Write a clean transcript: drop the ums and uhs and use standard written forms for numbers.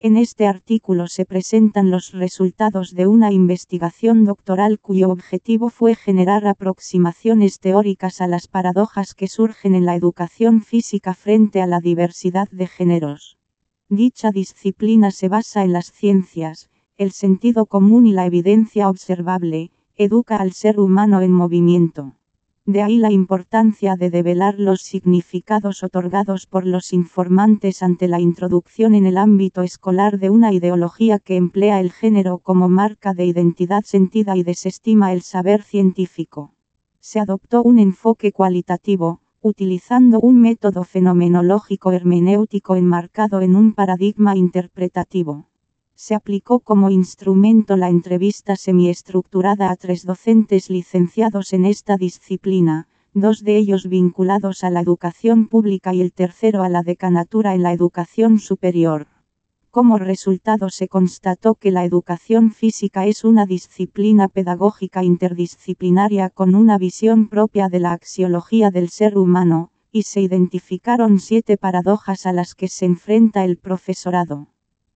En este artículo se presentan los resultados de una investigación doctoral cuyo objetivo fue generar aproximaciones teóricas a las paradojas que surgen en la educación física frente a la diversidad de géneros. Dicha disciplina se basa en las ciencias, el sentido común y la evidencia observable, educa al ser humano en movimiento. De ahí la importancia de develar los significados otorgados por los informantes ante la introducción en el ámbito escolar de una ideología que emplea el género como marca de identidad sentida y desestima el saber científico. Se adoptó un enfoque cualitativo, utilizando un método fenomenológico hermenéutico enmarcado en un paradigma interpretativo. Se aplicó como instrumento la entrevista semiestructurada a 3 docentes licenciados en esta disciplina, 2 de ellos vinculados a la educación pública y el tercero a la decanatura en la educación superior. Como resultado se constató que la educación física es una disciplina pedagógica interdisciplinaria con una visión propia de la axiología del ser humano, y se identificaron 7 paradojas a las que se enfrenta el profesorado.